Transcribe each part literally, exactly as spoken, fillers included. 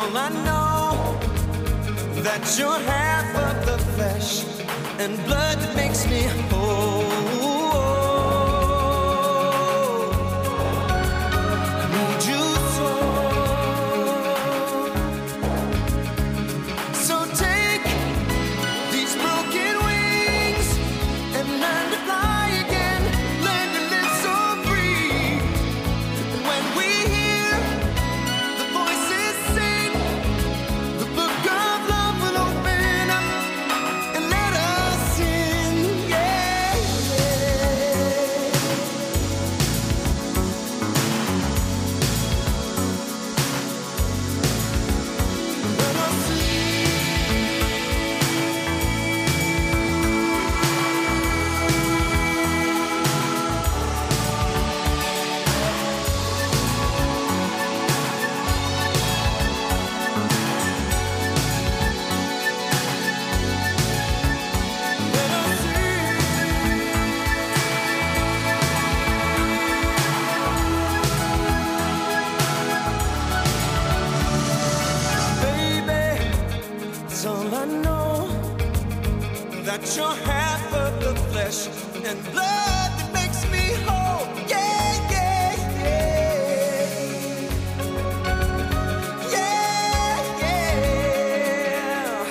all I know, that you're half of the flesh and blood that makes me whole. I need you so. So take these broken wings and learn to fly again. Learn to live so free. And when we hear the voices sing, the book of love will open up and let us in. Yeah, yeah. Let us it's all I know, that you're half of the flesh and blood that makes me whole. Yeah, yeah, yeah. Yeah, yeah.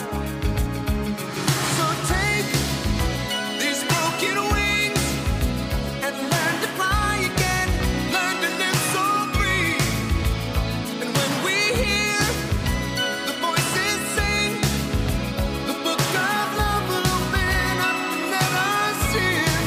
So take these broken wings and learn to fly again. Learn to live so free. And when we hear the voices sing, the book of love will open up and let us in.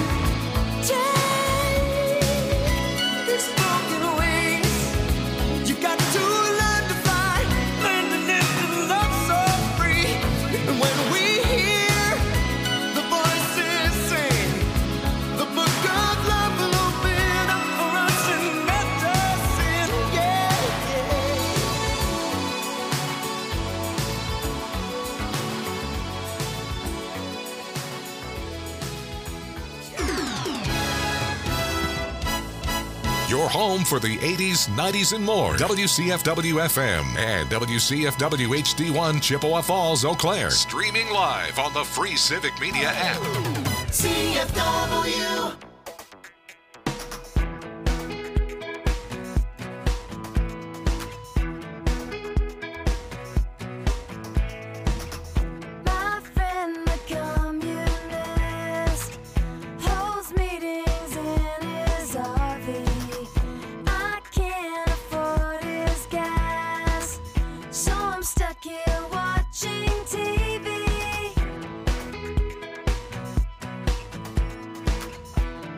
Take these broken wings. You got to learn to fly, learn to live and love so free. And when we hear the voices sing, the book of love will open up for us and let us in. Yeah, yeah. Your home for the eighties, nineties, and more. W C F W F M and W C F W H D one Chippewa Falls, Eau Claire. Streaming live on the free Civic Media app. C F W. My friend, the communist, holds meetings in his R V. I can't afford his gas, so I'm stuck here watching T V.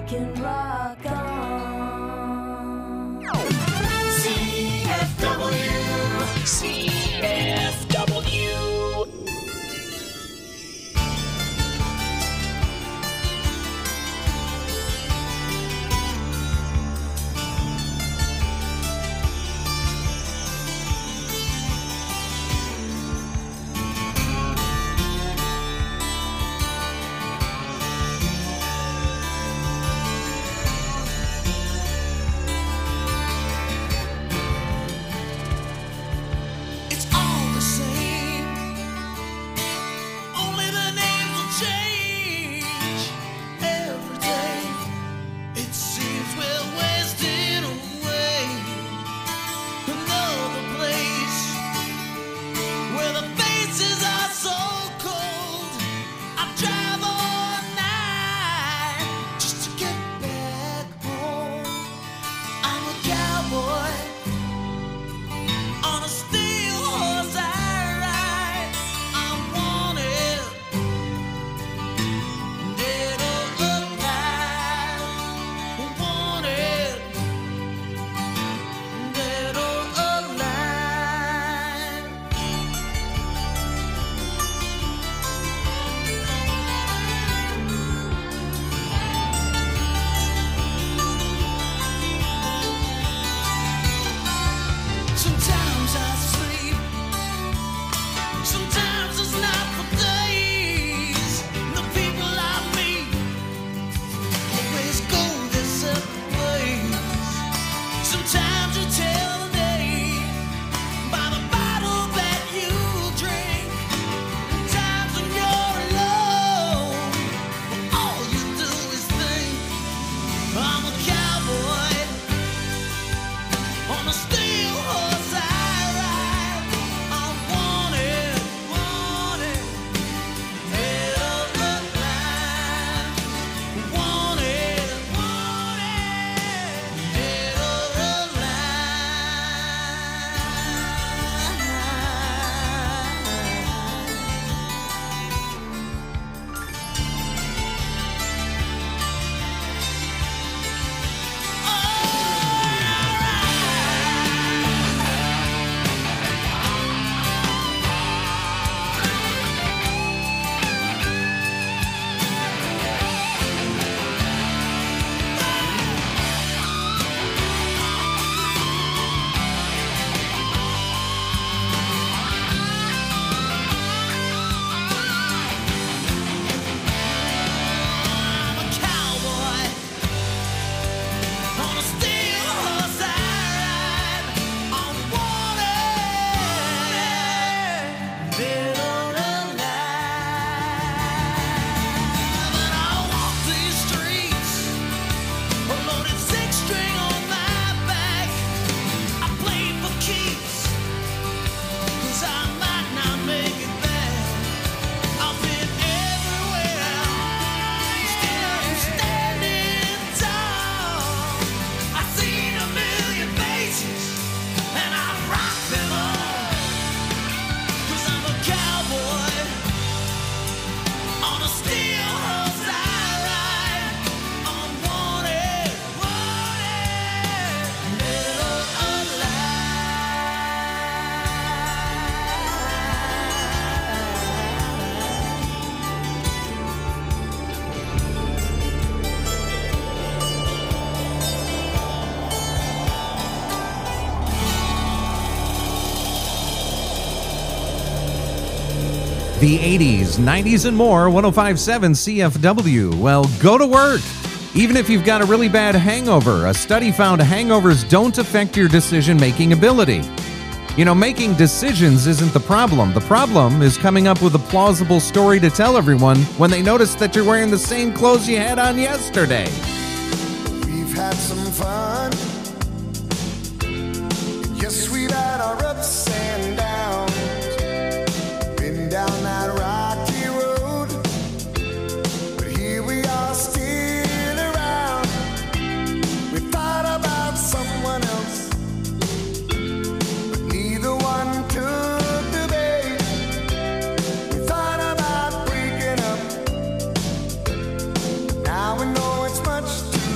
can rock on. C F W. C F W. It's all the same. Only the names will change every day. It seems we're wasting away. Another place where the faces are so cold. I drive all night just to get back home. I'm a cowboy on a steel horse I ride. I'm wanted, dead or alive. Wanted, dead or alive. Sometimes I sleep, sometimes it's not for days. The people I meet always go their separate ways. Sometimes you tell the day by the bottle that you drink. Times when you're alone, all you do is think. I'm a cowboy on a steel horse I ride. I'm wanted, wanted, dead or alive. Wanted, wanted, dead or I'm a cowboy on a steel horse I ride. I'm wanted, dead or alive. And I walk these streets, a loaded six string on my back. I play for keeps, 'cause I might not make it back. I've been everywhere, still I'm standing tall. I've seen a million faces, and I rock them all. 'Cause I'm a cowboy on a steel horse I ride. I'm wanted, wanted, dead or The eighties, nineties, and more, one oh five point seven C F W. Well, go to work. Even if you've got a really bad hangover, a study found hangovers don't affect your decision-making ability. You know, making decisions isn't the problem. The problem is coming up with a plausible story to tell everyone when they notice that you're wearing the same clothes you had on yesterday. We've had some fun. Yes, we've had our ups and downs. Been down that rocky road, but here we are still around. We thought about someone else, but neither one took the bait. We thought about breaking up, now we know it's much too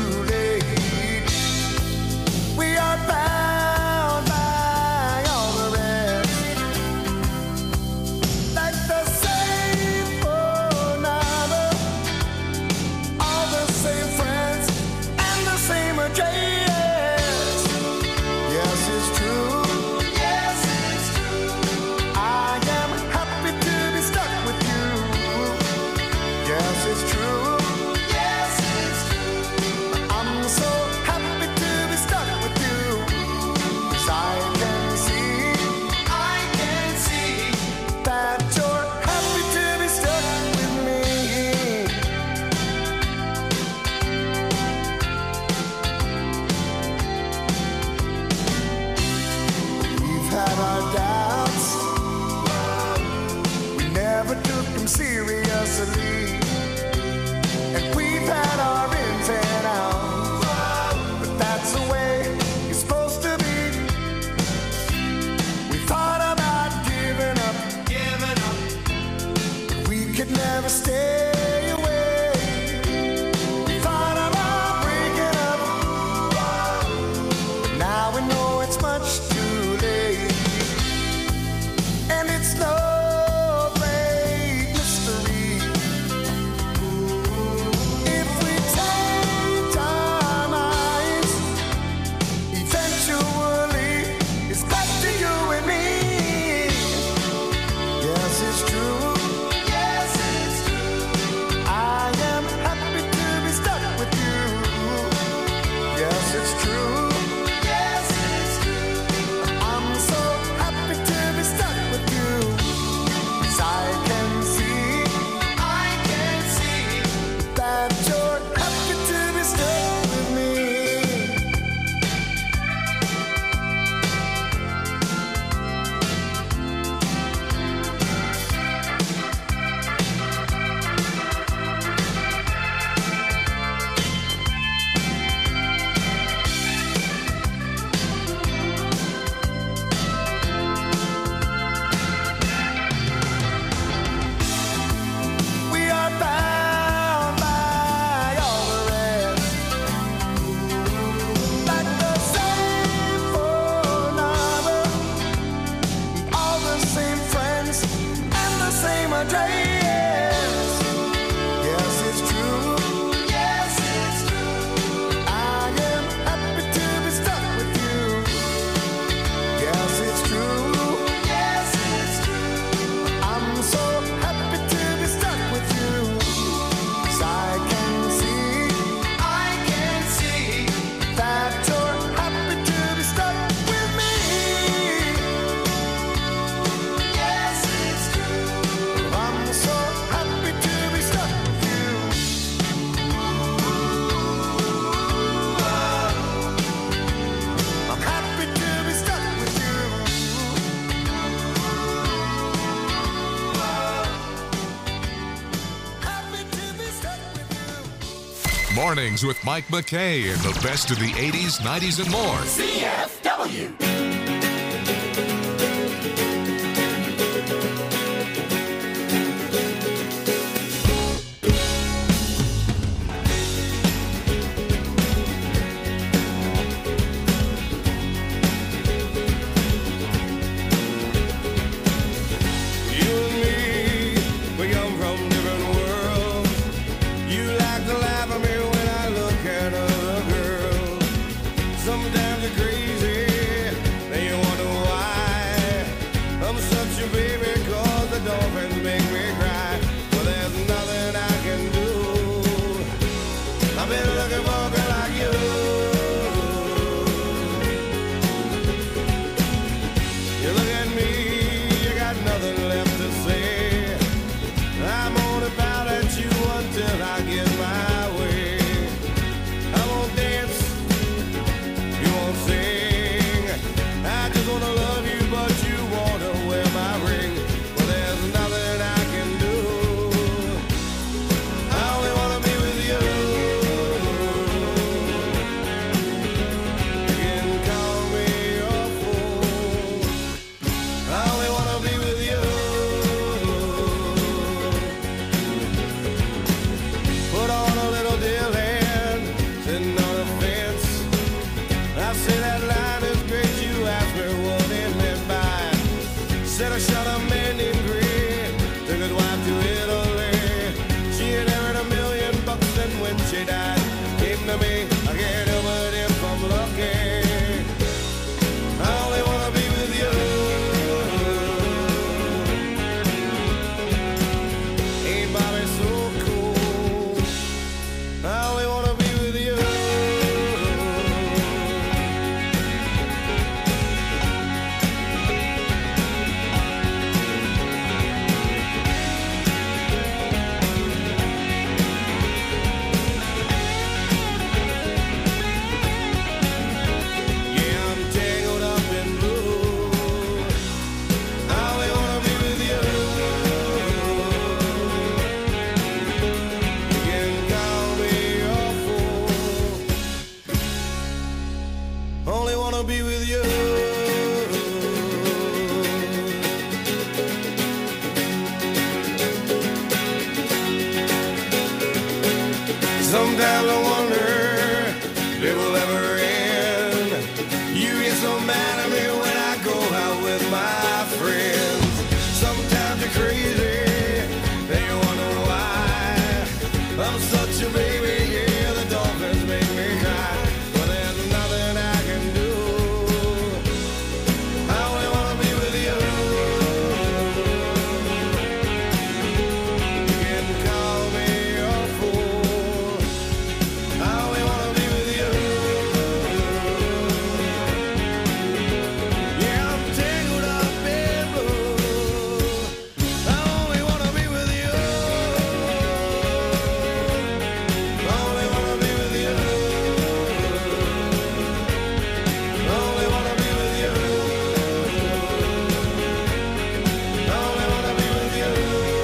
Mornings with Mike McKay and the best of the eighties, nineties, and more. C F W. Sometimes I wonder if it will ever end. You get so mad at me when I go out with my friends. Sometimes you're crazy, and you wonder why. I'm such a baby, yeah, the dolphins make me cry. But there's nothing I can do. I only wanna be with you. You can call me a fool. I only wanna be with you. Yeah, I'm tangled up in blue. I only wanna be with you. I only wanna be with you. I only wanna be with you. I only wanna be with you.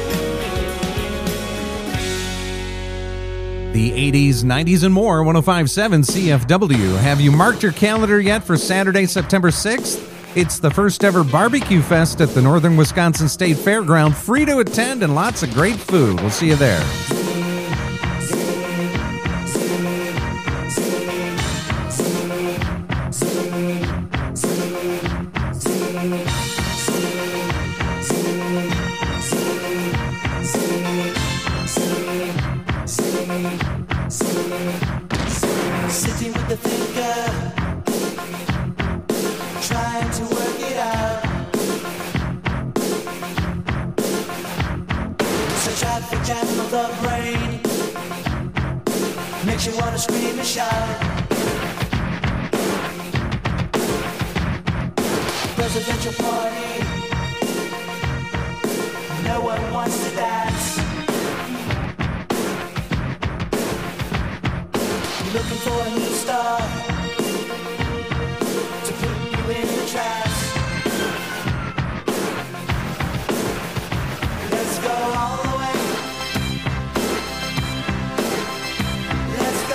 The eighties, nineties, and more, one oh five point seven C F W. Have you marked your calendar yet for Saturday, September sixth? It's the first ever barbecue fest at the Northern Wisconsin State Fairground. Free to attend and lots of great food. We'll see you there. Sitting with the thinker, trying to work it out. Such traffic jam of the brain makes you wanna scream and shout. Presidential party, no one wants to dance. Looking for a new star to put you in the trance. Let's go all the way. Let's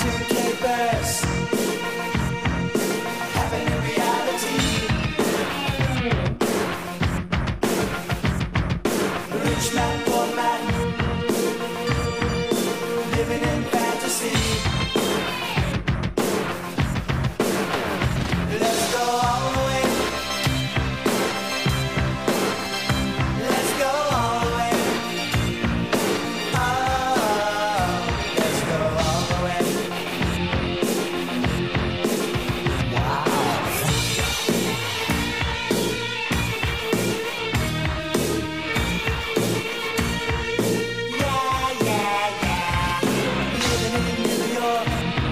cartoon capers happen in reality. Rich man, poor man, living in fantasy. Let's go all the way. Let's go all the way. Oh, let's go all the way. Wow. Yeah, yeah, yeah. Living in New York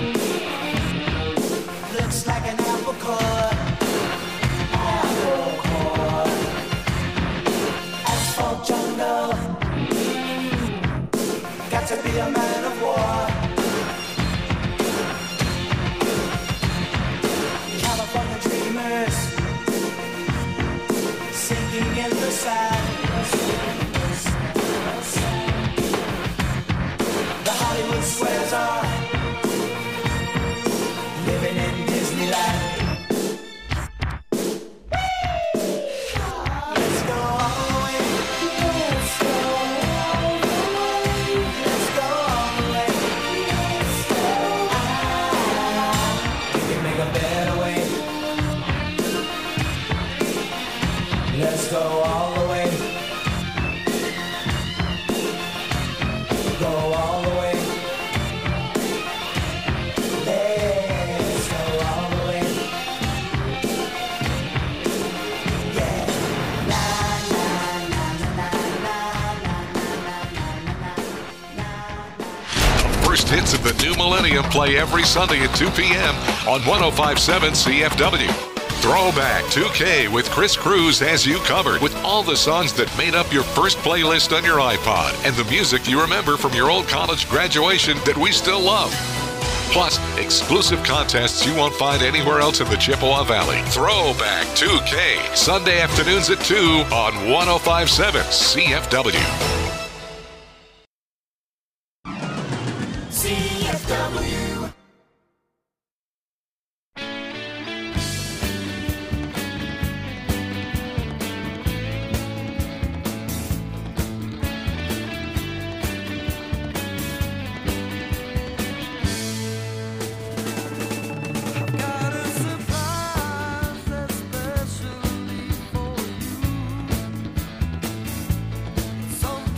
looks like an apple core. Apple core. Asphalt jungle. Got to be a man of war. California dreamers sinking in the sand. The Hollywood squares are living in Disneyland. Let's go all the way. Let's go all the way. Let's go all the way. Ah, we can make a better way. Let's go all the way. Go all the way. Let's go all the way. Yeah. La la la la la la la la. First hits of the new millennium play every Sunday at two p.m. on one oh five point seven C F W. Throwback two K with Chris Cruz has you covered with all the songs that made up your first playlist on your iPod and the music you remember from your old college graduation that we still love. Plus, exclusive contests you won't find anywhere else in the Chippewa Valley. Throwback two K, Sunday afternoons at two on one oh five point seven C F W. C F W. Got a surprise especially for you. Something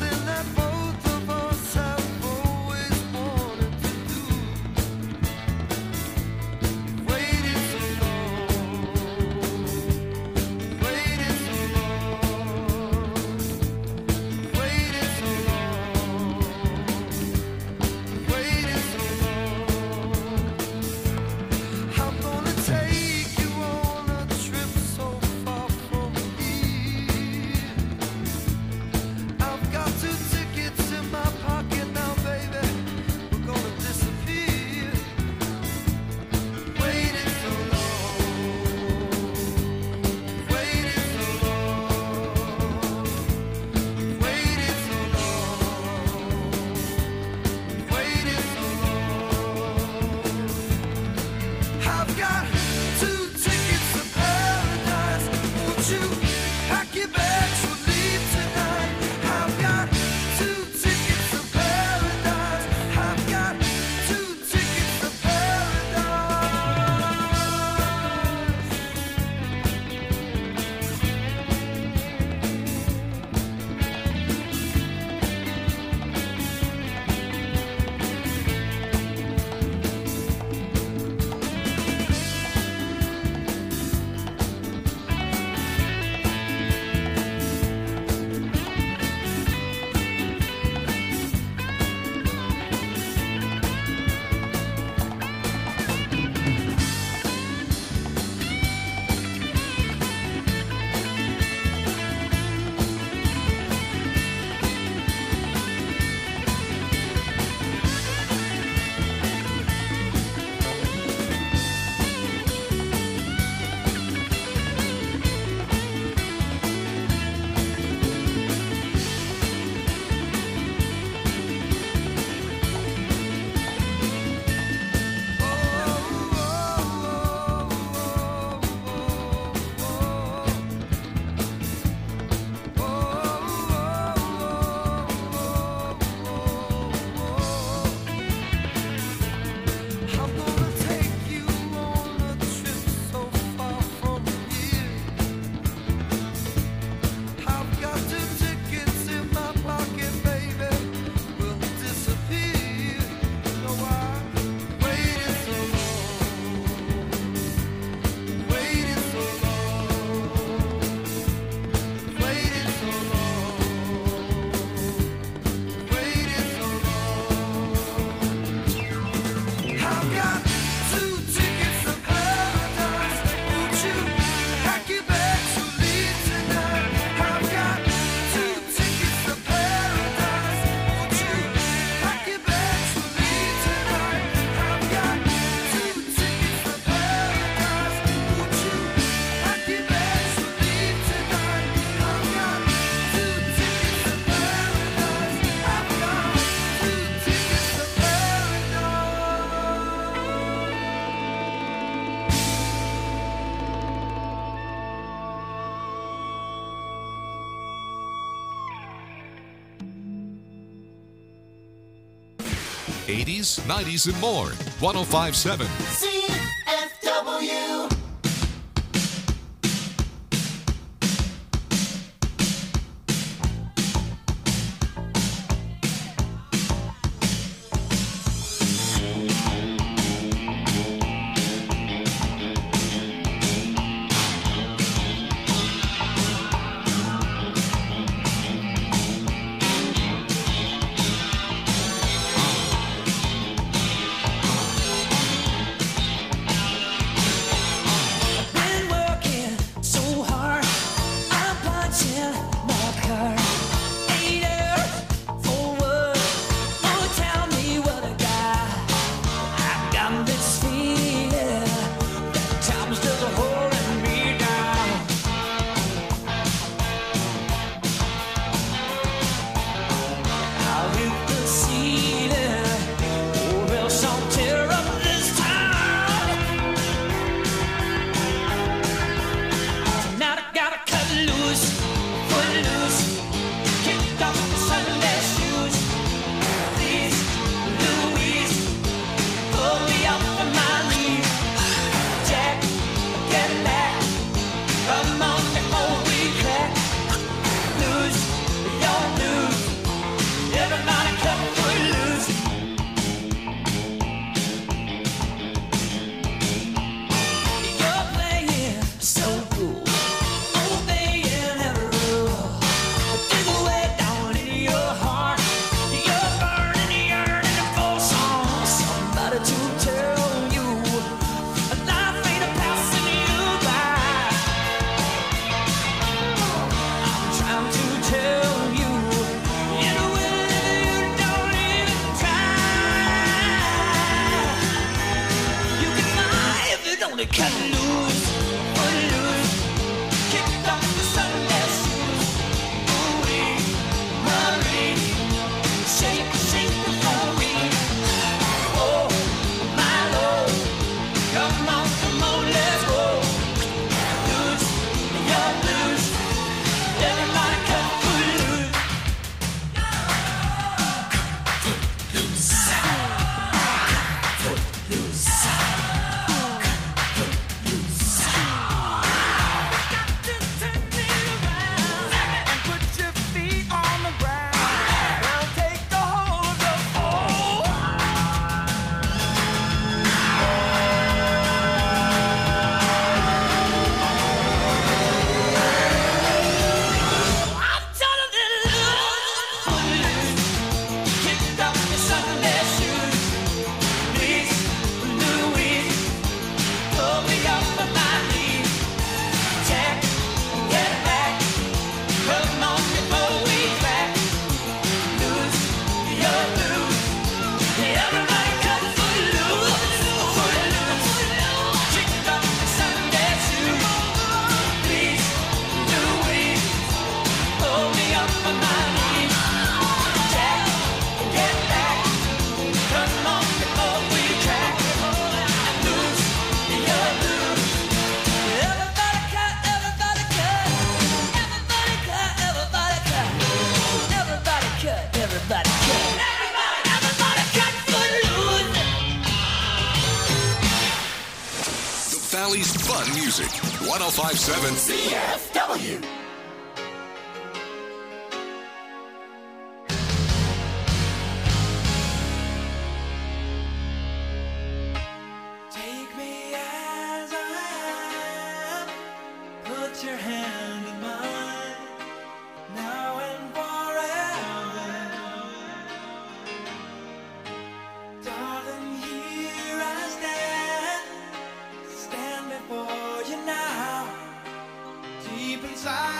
eighties, nineties, and more. one oh five point seven. C F W. Been working so hard, I'm punching my card. Eight hours for what? Oh, tell me what I got. I got this feeling that time's just holding me down. I'll hit the ceiling, or else I'll tear up this town. Now I gotta cut loose, foot loose, kick off the Sunday shoes. Please, Louise, pull me up on my knees. Jack, get back, come on before we crack. Lose, your blues, everybody cut foot loose. You're playing so cool, obeying every rule. Dig away down in your heart, you're burning, yearning for some somebody to tell you life ain't a passing you by. I'm trying to tell you, in a way that you don't even try. You can fly if you don't cut loose, foot loose, kick off the Sunday shoes. Ooh-wee, Marie, shake, shake before we. Oh, my Lord, come on, come on, let's go. Loose, you're loose, everybody cut foot loose. I'm telling you, foot loose, kick off the Sunday shoes. Please, Louise, pull me up on my knees. Jack, get back, come on before we crack. Lose, your blues, everybody cut foot loose, foot loose, kick off the Sunday shoes. Please, Louise, pull me up on my knees. Jack, get back, come on before we crack. Lose, your blues. Everybody cut, everybody cut, everybody cut, everybody cut, everybody cut, everybody cut, everybody, everybody cut foot loose. The Valley's fun music. one oh five point seven. C F W. Take me as I am, put your hand in mine, now and forever. Darling, here I stand, stand before you now. Deep inside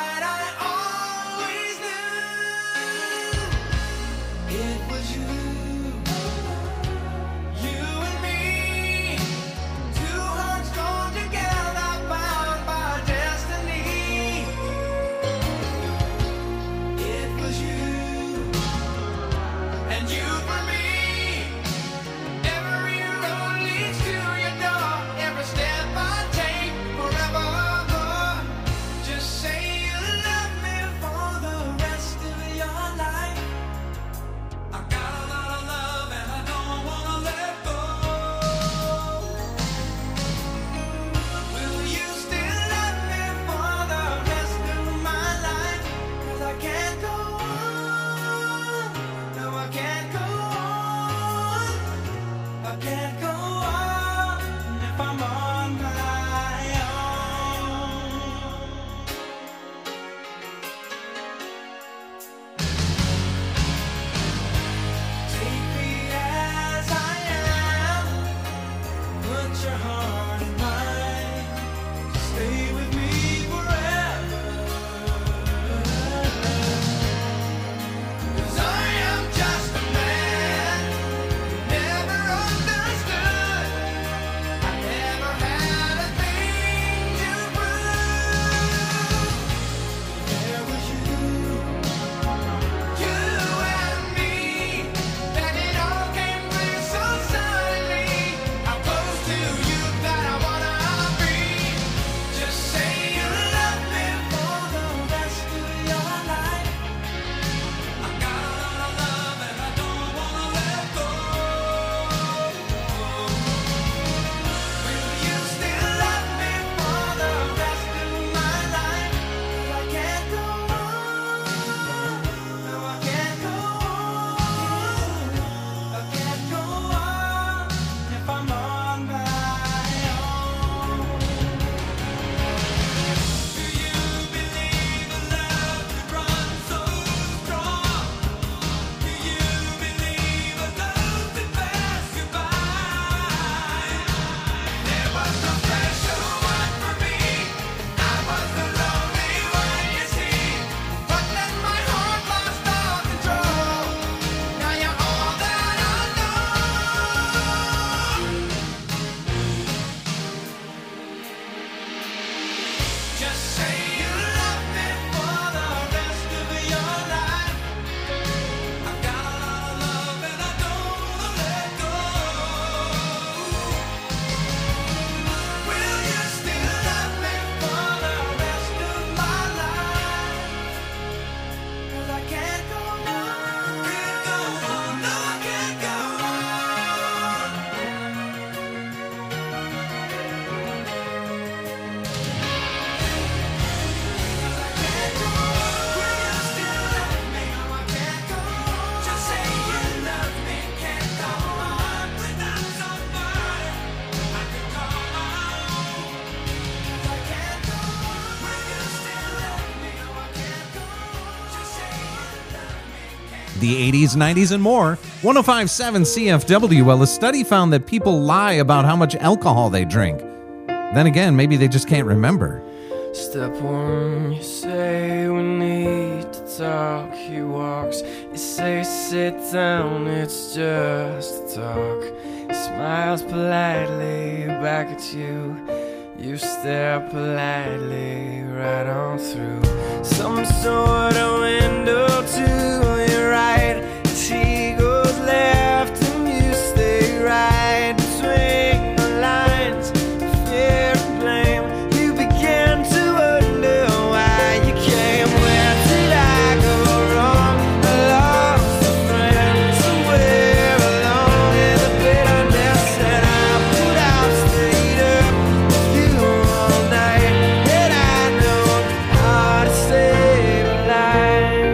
your heart and mind. Stay with me forever. 'Cause I am just a man who never understood. I never had a thing to prove. There was you, you and me, and it all came clear so suddenly. How close to you that I wanna be. Just say you love me for the rest of your life. I got a lot of love and I don't wanna let go. Will you still love me for the rest of my life? 'Cause I can't go on. No, I can't go on. I can't go on if I'm on my own. Do you believe a love that runs so strong? Do you believe a love that passed you by? There was no special one for me. I was the lonely one, you see. But then my heart lost all control. Now you're all that I know. Just say you love me for the rest of your life. I've got a lot of love and I don't wanna let go. Will you still love me for the rest of my life? 'Cause I can't go on. Can't go on. No, I can't go on. Will you still love me? No, I can't go on. Just say you love me. Can't go on without somebody I could call my own. 'Cause I can't go on. Will you still love me? No, I can't go on. Just say you love me. Can't The eighties, nineties, and more. one oh five point seven C F W. Well, a study found that people lie about how much alcohol they drink. Then again, maybe they just can't remember. Step one, you say we need to talk. He walks, you say sit down, it's just a talk. He smiles politely back at you. You stare politely right on through some sort of window to your right. She goes left and you stay right between the lines. Fear and blame, you begin to wonder why you came. Where did I go wrong? I lost a friend somewhere along in the bitterness, and I put out, stayed up with you all night, and I know how to save a life.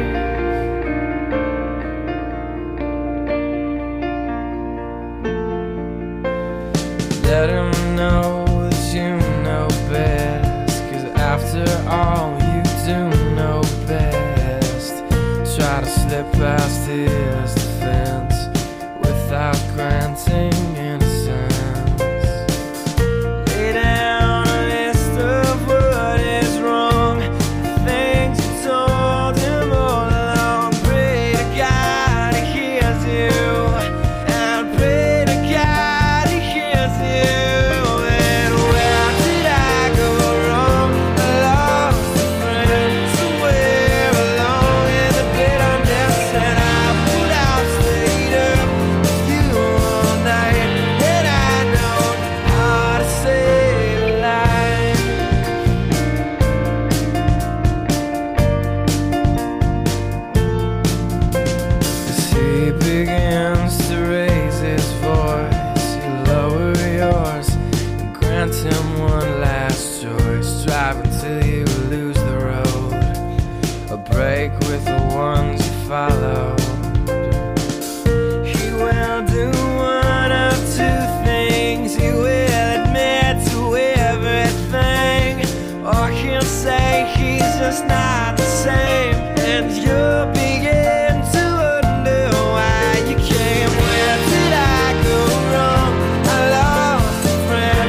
Let him know that you know best, 'cause after all you do know best. Try to slip past his defense without granting innocence. Lay down a list of what is wrong, the things you told him all along. Pray to God he hears you, and pray to God he hears you. And where did I go wrong? I lost a friend somewhere along in the bitterness, and I put out, stayed up with you all night, and I know how to save a life. As he begins to raise his voice, you lower yours and grant him one last choice. Drive until you lose the road, a break with the ones you follow. He will do one of two things. He will admit to everything, or he'll say he's just not the same, and you'll begin to wonder why you came. Where did I go wrong? I lost a friend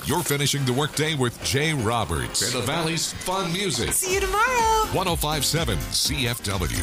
You're finishing the workday with Jay Roberts and the Valley's fun music. See you tomorrow. one oh five point seven C F W.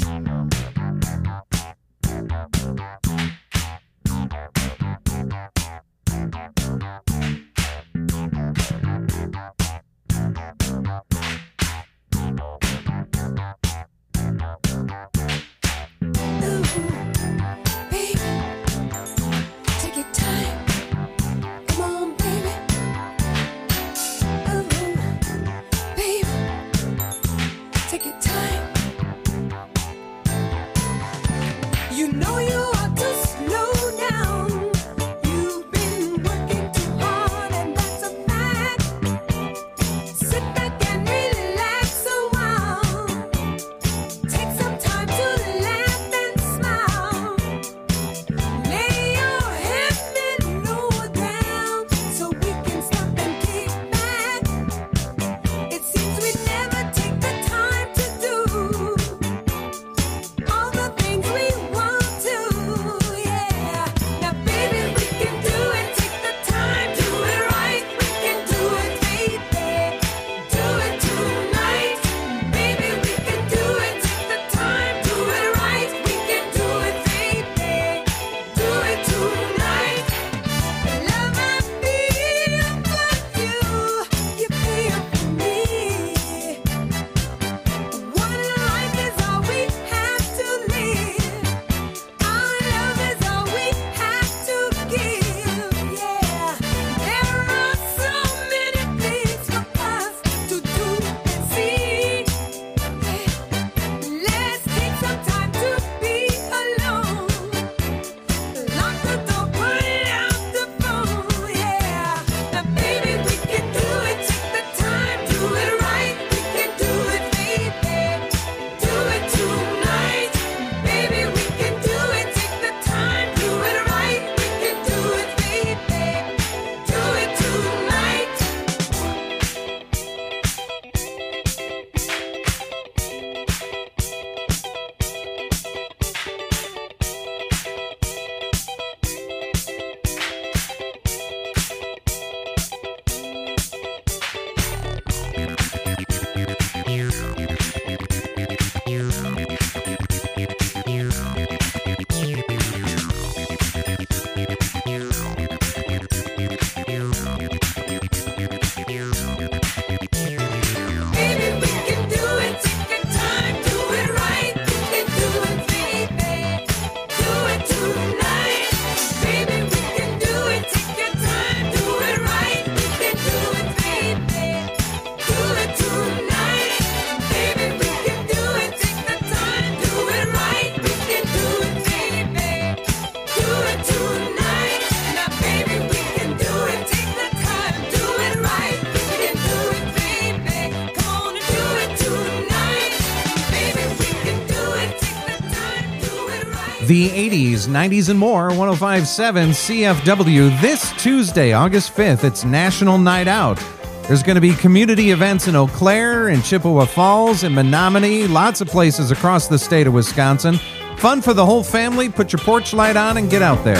The eighties, nineties, and more, one oh five point seven C F W. This Tuesday, August fifth, it's National Night Out. There's going to be community events in Eau Claire, in Chippewa Falls, in Menominee, lots of places across the state of Wisconsin. Fun for the whole family. Put your porch light on and get out there.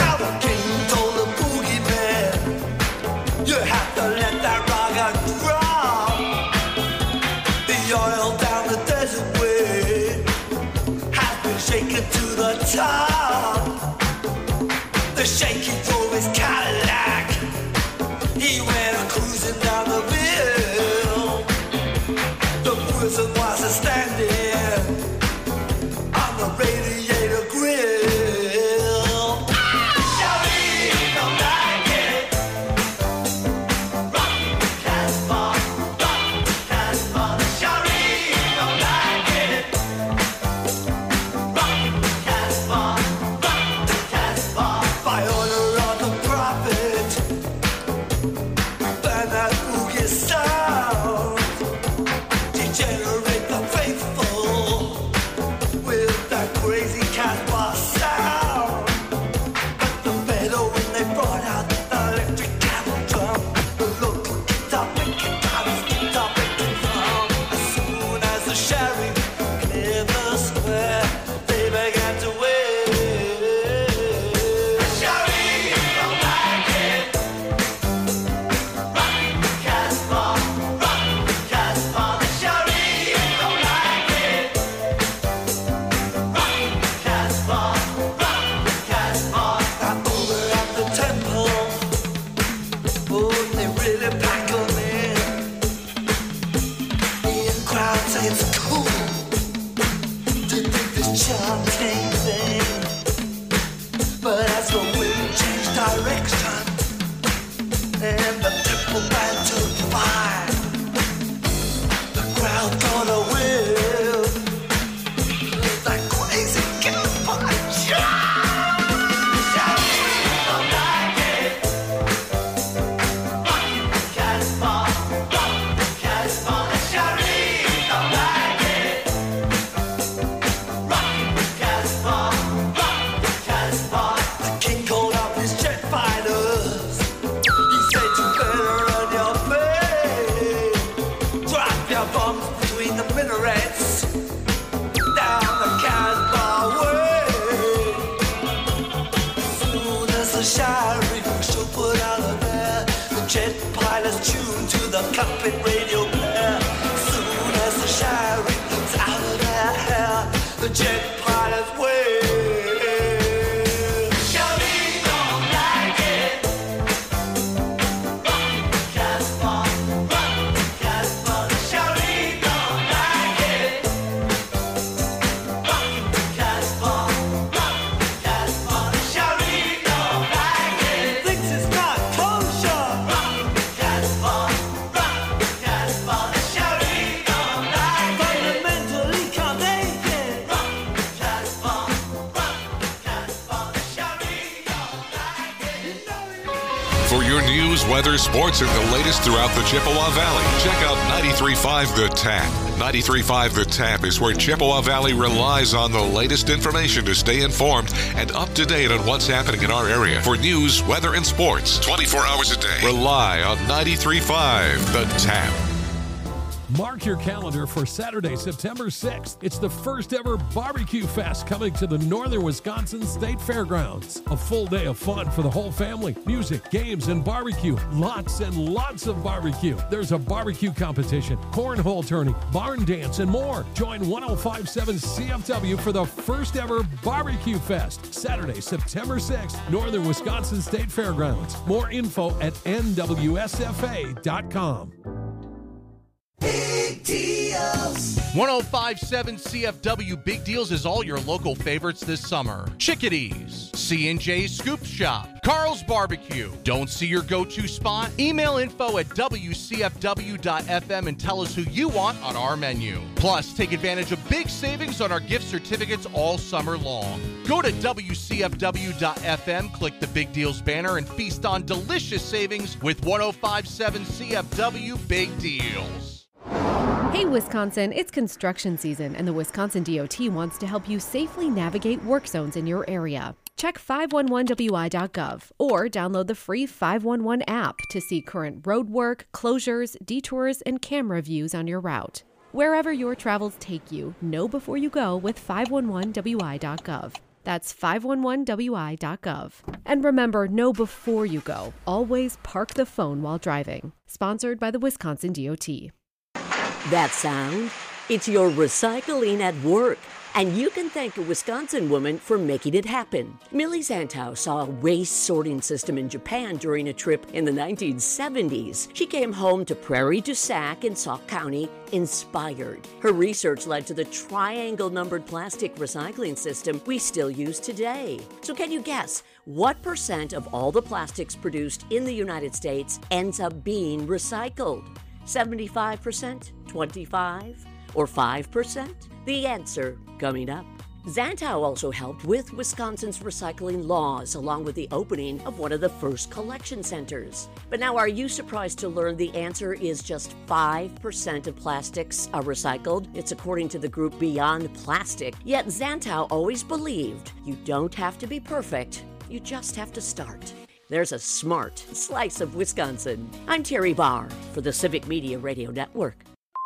The shaky drove his Cadillac. He went cruising down the hill. The prison was a standing on the radiator grill. Ah! the tune to the cockpit radio player. Soon as the shy rings out of their hair, the jet pilot's way. Shawty don't like it. Rock Casbah, rock Casbah. Shawty don't like it. Rock Casbah, rock Casbah. Shawty don't like it. Thinks it's not kosher. Rock Casbah, rock Casbah. Shawty don't like it. Fundamentally can't make it. Rock Casbah, rock Casbah. Shawty don't like it. For your news, weather, sports, and the latest throughout the Chippewa Valley, check out ninety-three point five The Tap. ninety-three point five The Tap is where Chippewa Valley relies on the latest information to stay informed and up to date on what's happening in our area. For news, weather, and sports, twenty-four hours a day, rely on ninety-three point five The Tap. Mark your calendar for Saturday, September sixth. It's the first ever Barbecue Fest coming to the Northern Wisconsin State Fairgrounds. A full day of fun for the whole family. Music, games, and barbecue. Lots and lots of barbecue. There's a barbecue competition, cornhole tourney, barn dance, and more. Join one oh five point seven C F W for the first ever Barbecue Fest. Saturday, September sixth, Northern Wisconsin State Fairgrounds. More info at N W S F A dot com. Big deals. one oh five point seven C F W Big Deals is all your local favorites this summer. Chickadees, C and J Scoop Shop, Carl's Barbecue. Don't see your go-to spot? Email info at W C F W dot F M and tell us who you want on our menu. Plus, take advantage of big savings on our gift certificates all summer long. Go to W C F W dot F M, click the Big Deals banner, and feast on delicious savings with one oh five point seven C F W Big Deals. Hey Wisconsin, it's construction season and the Wisconsin D O T wants to help you safely navigate work zones in your area. Check five one one W I dot gov or download the free five one one app to see current road work, closures, detours, and camera views on your route. Wherever your travels take you, know before you go with five one one W I dot gov. That's five one one W I dot gov. And remember, know before you go. Always park the phone while driving. Sponsored by the Wisconsin D O T. That sound? It's your recycling at work. And you can thank a Wisconsin woman for making it happen. Millie Zantow saw a waste sorting system in Japan during a trip in the nineteen seventies. She came home to Prairie du Sac in Sauk County inspired. Her research led to the triangle-numbered plastic recycling system we still use today. So can you guess what percent of all the plastics produced in the United States ends up being recycled? seventy-five percent, twenty-five, or five percent? The answer coming up. Zantow also helped with Wisconsin's recycling laws, along with the opening of one of the first collection centers. But now, are you surprised to learn the answer is just five percent of plastics are recycled? It's according to the group Beyond Plastic. Yet Zantow always believed you don't have to be perfect, you just have to start. There's a smart slice of Wisconsin. I'm Terry Barr for the Civic Media Radio Network.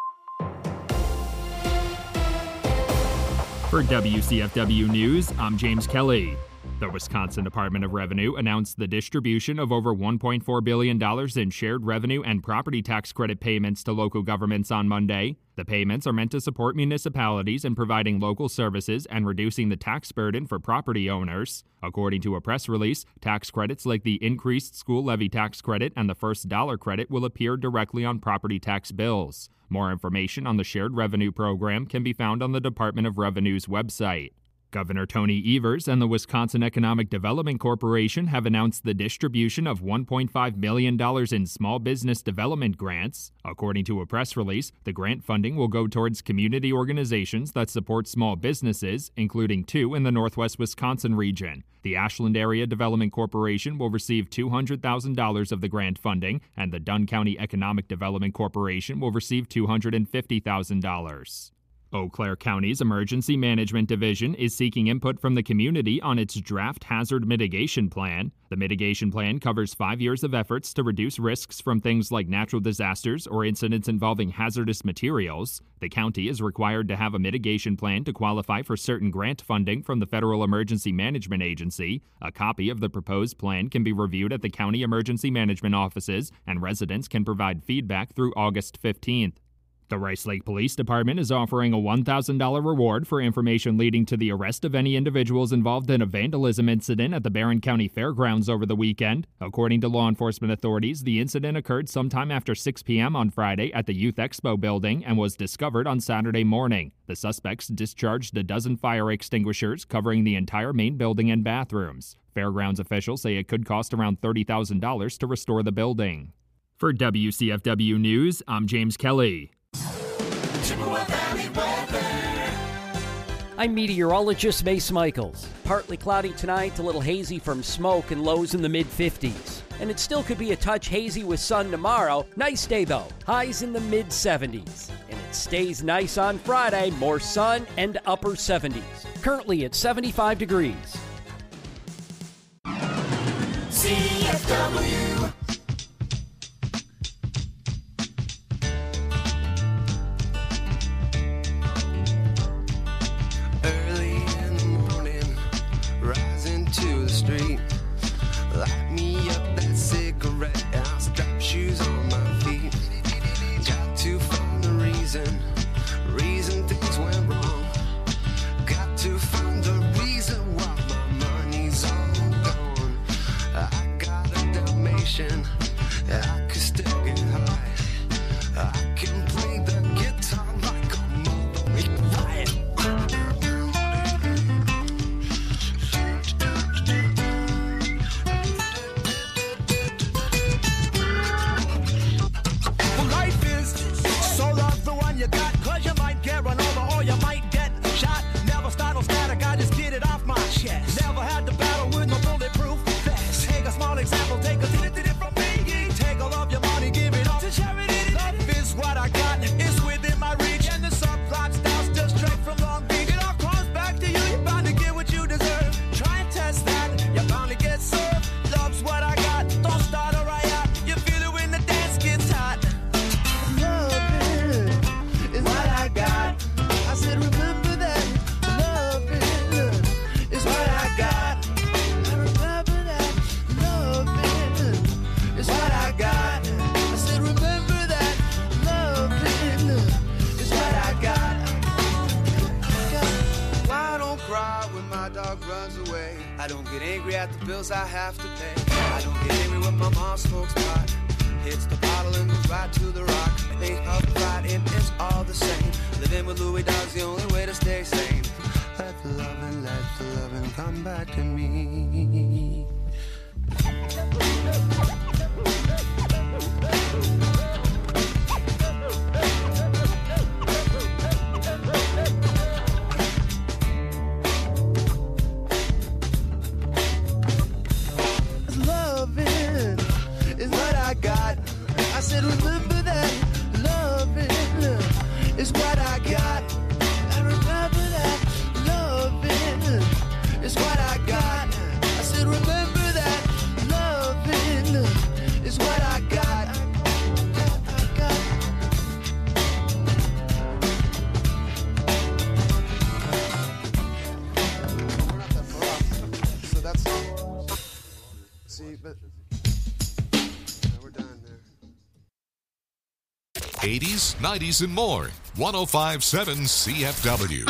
For W C F W News, I'm James Kelly. The Wisconsin Department of Revenue announced the distribution of over one point four billion dollars in shared revenue and property tax credit payments to local governments on Monday. The payments are meant to support municipalities in providing local services and reducing the tax burden for property owners. According to a press release, tax credits like the increased school levy tax credit and the first dollar credit will appear directly on property tax bills. More information on the shared revenue program can be found on the Department of Revenue's website. Governor Tony Evers and the Wisconsin Economic Development Corporation have announced the distribution of one point five million dollars in small business development grants. According to a press release, the grant funding will go towards community organizations that support small businesses, including two in the Northwest Wisconsin region. The Ashland Area Development Corporation will receive two hundred thousand dollars of the grant funding, and the Dunn County Economic Development Corporation will receive two hundred fifty thousand dollars. Eau Claire County's Emergency Management Division is seeking input from the community on its draft hazard mitigation plan. The mitigation plan covers five years of efforts to reduce risks from things like natural disasters or incidents involving hazardous materials. The county is required to have a mitigation plan to qualify for certain grant funding from the Federal Emergency Management Agency. A copy of the proposed plan can be reviewed at the county emergency management offices, and residents can provide feedback through August fifteenth. The Rice Lake Police Department is offering a one thousand dollars reward for information leading to the arrest of any individuals involved in a vandalism incident at the Barron County Fairgrounds over the weekend. According to law enforcement authorities, the incident occurred sometime after six p.m. on Friday at the Youth Expo building and was discovered on Saturday morning. The suspects discharged a dozen fire extinguishers covering the entire main building and bathrooms. Fairgrounds officials say it could cost around thirty thousand dollars to restore the building. For W C F W News, I'm James Kelly. I'm meteorologist Mace Michaels. Partly cloudy tonight, a little hazy from smoke and lows in the mid fifties. And it still could be a touch hazy with sun tomorrow. Nice day though, highs in the mid seventies. And it stays nice on Friday, more sun and upper seventies. Currently at seventy-five degrees. C F W. Early in the morning, rising to the street. Light me up that cigarette, and I'll strap shoes on my feet. Got to find the reason, reason things went wrong. Got to find the reason why my money's all gone. I got a Dalmatian, I could still get high. I can play the guitar like a mother riot. Well, life is so love the one you got, cause you might get run over or you might get shot. Never start no static, I just get it off my chest. Never had to battle with no bulletproof vest. Take a small example, take a did it, did it from me. Take all of your money, give it up to charity. Love is what I got, it's within my reach. And the subplot styles just straight from Long Beach. It all comes back to you, you're bound to get what you deserve. Try and test that, you're bound to get served. Love's what I got, don't start a riot. You feel it when the dance gets hot. Love is what I got. I said remember that. Love is what I got. I remember that. Love is what I got. I said remember that. Love is what I got. I don't cry when my dog runs away. I don't get angry at the bills I have to pay. I don't get angry when my mom smokes pot. Hits the bottle and goes right to the rock. They up fighting, it's all the same. Living with Louis Dog's the only way to stay sane. Let the loving, let the loving come back to me. Loving is what I got. I said remember that. Loving is what I got. I remember that. Loving is what I got. I said remember that. Loving is what I got. I got. We're not that far off. So that's. See, but. Yeah, we're done there. eighties, nineties, and more. one oh five point seven C F W.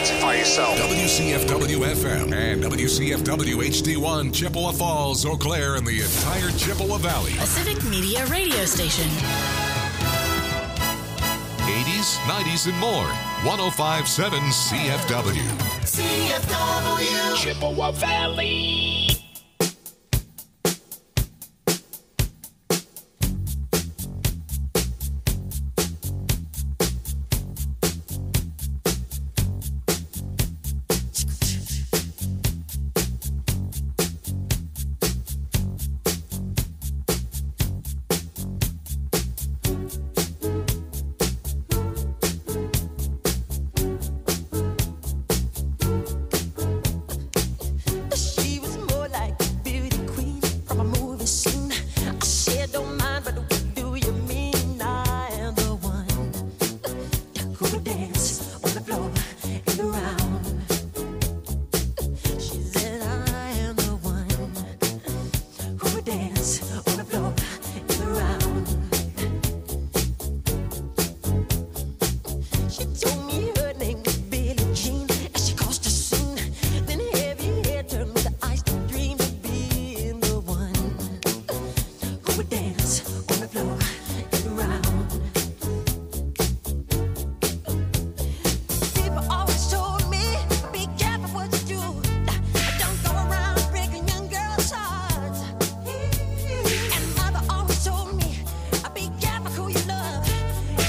identify yourself. W C F W F M and W C F W H D one, Chippewa Falls, Eau Claire, and the entire Chippewa Valley. A Civic Media radio station. eighties, nineties, and more. one oh five point seven C F W. C F W. Chippewa Valley. She was more like a beauty queen from a movie scene. I said, don't mind, but what do you mean? I am the one who would dance on the floor and around. She said, I am the one who would dance on the floor and around. She told me her name was Billie Jean as she caused a scene. Then heavy hair turned with the eyes to dream of being the one who would dance on the floor